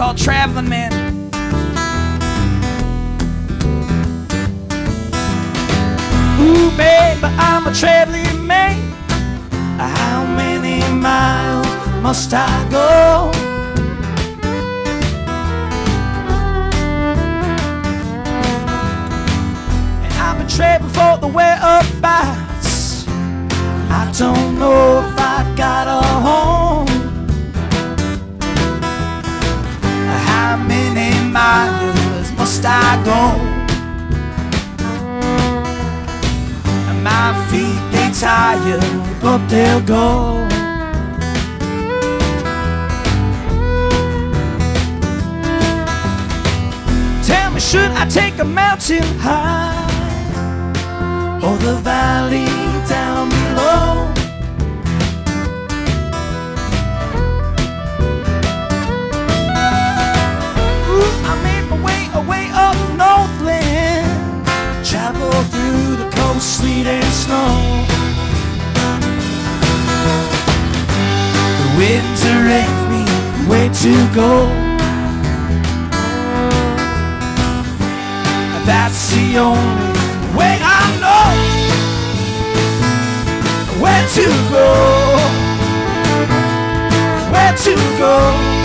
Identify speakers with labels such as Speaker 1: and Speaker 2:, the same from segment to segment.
Speaker 1: called Traveling Man. Ooh, baby, I'm a traveling man. How many miles must I go? And I've been traveling for the whereabouts. I don't know if I got a home. How many miles must I go? My feet, they tired, but they'll go. Tell me, should I take a mountain high or the valley down below? Ooh, I made my way up Northland, travel through the coast, sleet and snow. The winds direct me where to go. That's the only way I know where to go. Where to go.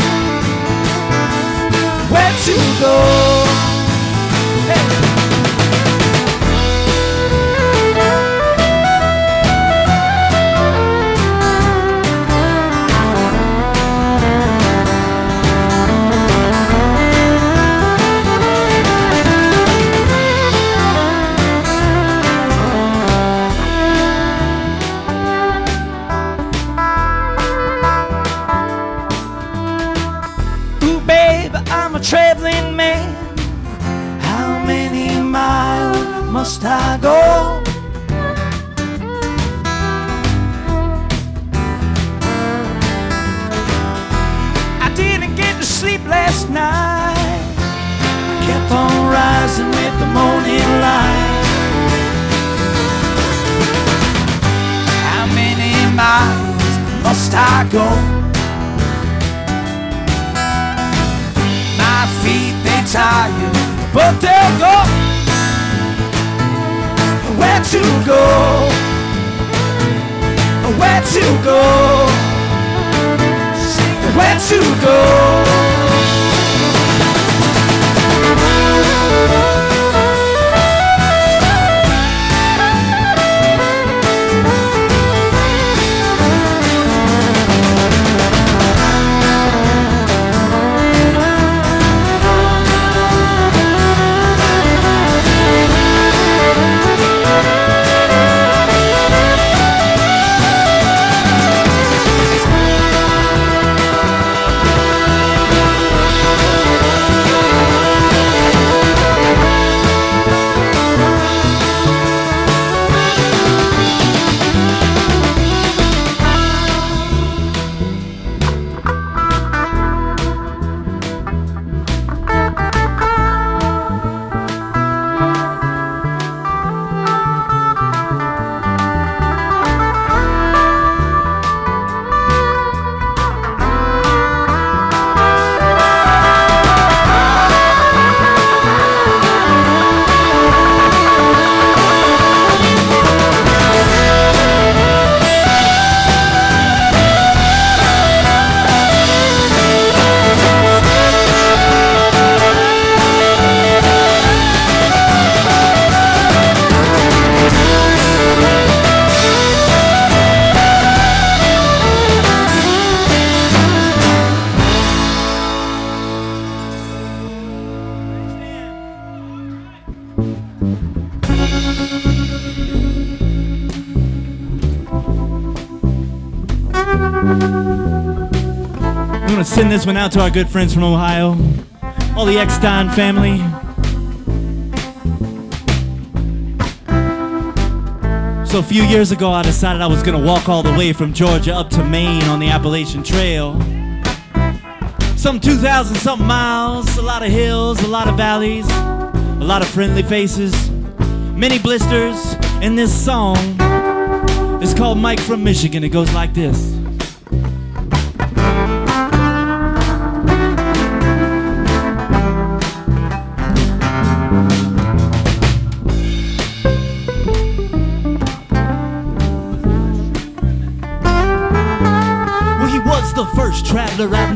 Speaker 1: Where to go. Hey. I'm a traveling man. How many miles must I go? I didn't get to sleep last night. I kept on rising with the morning light. How many miles must I go? My feet, they tired, but they'll go. Where to go? Where to go? Where to go?
Speaker 2: I'm gonna send this one out to our good friends from Ohio, all the X-Don family. So a few years ago I decided I was gonna walk all the way from Georgia up to Maine on the Appalachian Trail. Some 2,000 something miles, a lot of hills, a lot of valleys, a lot of friendly faces, many blisters, and this song is called Mike from Michigan. It goes like this.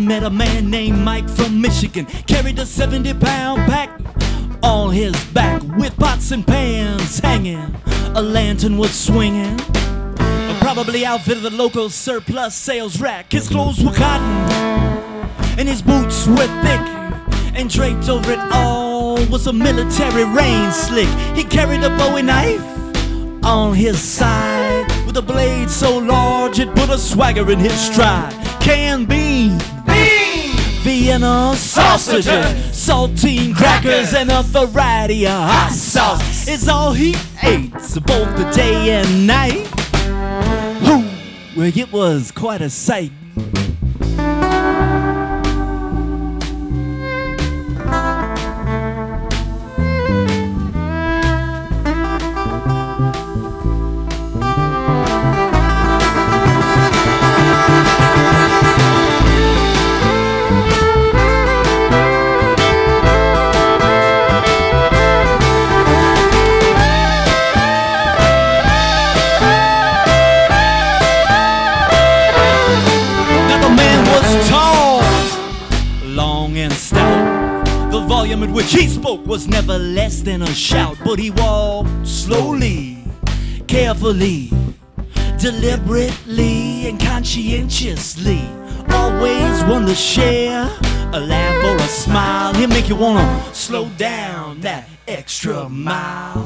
Speaker 2: met a man named Mike from Michigan. Carried a 70-pound pack on his back with pots and pans hanging. A lantern was swinging. Probably outfitted the local surplus sales rack. His clothes were cotton and his boots were thick, and draped over it all was a military rain slick. He carried a Bowie knife on his side with a blade so large it put a swagger in his stride. Canned beans, Vienna sausages, saltine crackers, and a variety of hot sauce is all he ate, so both the day and night. Well, it was quite a sight. At which he spoke was never less than a shout, but he walked slowly, carefully, deliberately, and conscientiously. Always one to share a laugh or a smile. He'll make you wanna slow down that extra mile.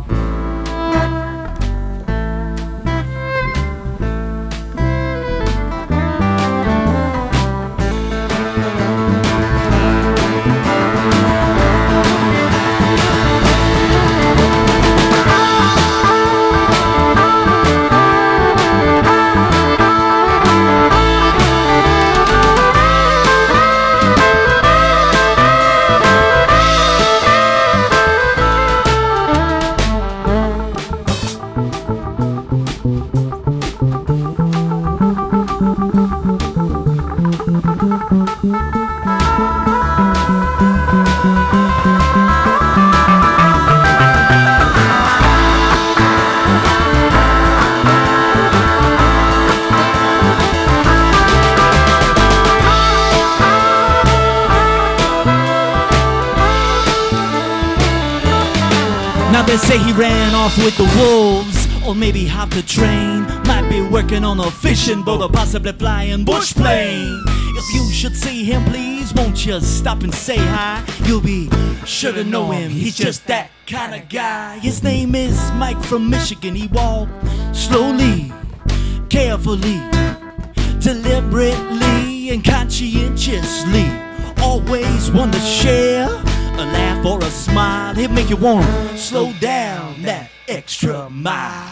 Speaker 2: They say he ran off with the wolves, or maybe hopped a train. Might be working on a fishing boat, or possibly flying bush plane. If you should see him, please, won't you stop and say hi? You'll be sure to know him, he's just that kind of guy. His name is Mike from Michigan. He walked slowly, carefully, deliberately, and conscientiously. Always one to share a laugh or a smile. He'll make you wanna slow down that extra mile.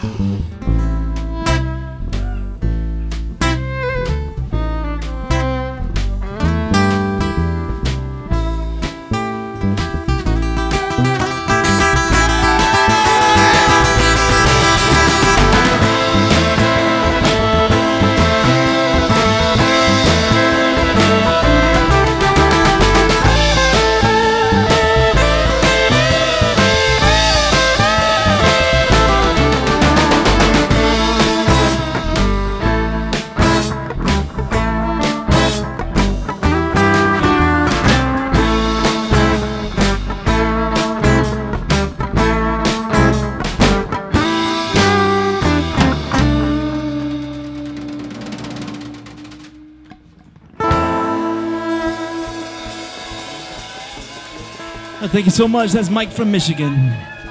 Speaker 2: Thank you so much. That's Mike from Michigan.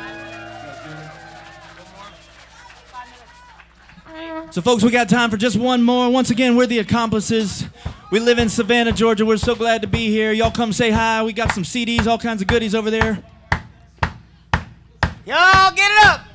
Speaker 2: So folks, we got time for just one more. Once again, we're the Accomplices. We live in Savannah, Georgia. We're so glad to be here. Y'all come say hi. We got some CDs, all kinds of goodies over there.
Speaker 1: Y'all get it up.